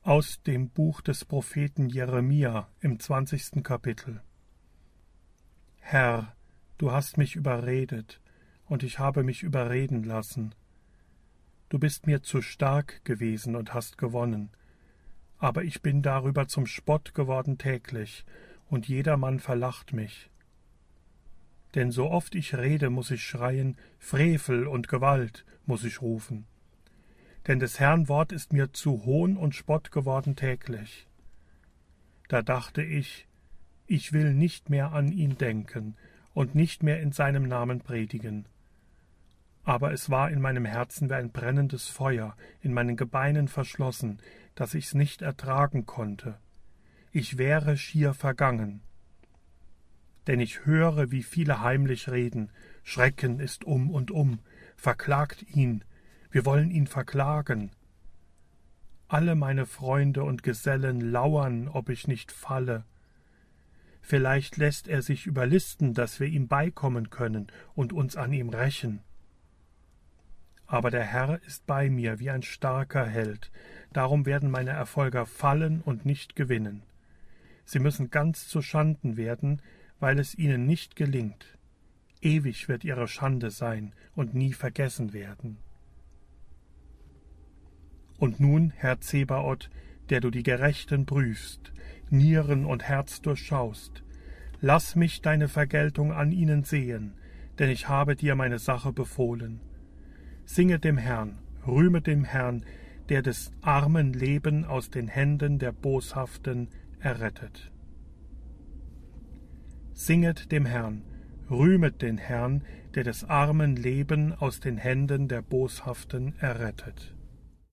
Aus dem Buch des Propheten Jeremia im 20. Kapitel. Herr, du hast mich überredet, und ich habe mich überreden lassen. Du bist mir zu stark gewesen und hast gewonnen, aber ich bin darüber zum Spott geworden täglich, und jedermann verlacht mich. Denn so oft ich rede, muß ich schreien, Frevel und Gewalt muß ich rufen. Denn des Herrn Wort ist mir zu Hohn und Spott geworden täglich. Da dachte ich will nicht mehr an ihn denken und nicht mehr in seinem Namen predigen. Aber es war in meinem Herzen wie ein brennendes Feuer, in meinen Gebeinen verschlossen, dass ich's nicht ertragen konnte. Ich wäre schier vergangen. Denn ich höre, wie viele heimlich reden, Schrecken ist und verklagt ihn, wir wollen ihn verklagen. Alle meine Freunde und Gesellen lauern, ob ich nicht falle. Vielleicht lässt er sich überlisten, dass wir ihm beikommen können und uns an ihm rächen. Aber der Herr ist bei mir wie ein starker Held, darum werden meine Erfolger fallen und nicht gewinnen. Sie müssen ganz zu Schanden werden, weil es ihnen nicht gelingt. Ewig wird ihre Schande sein und nie vergessen werden. Und nun, Herr Zebaoth, der du die Gerechten prüfst, Nieren und Herz durchschaust, lass mich deine Vergeltung an ihnen sehen, denn ich habe dir meine Sache befohlen. Singet dem Herrn, rühmet dem Herrn, der des armen Leben aus den Händen der Boshaften errettet. Singet dem Herrn, rühmet den Herrn, der des armen Leben aus den Händen der Boshaften errettet.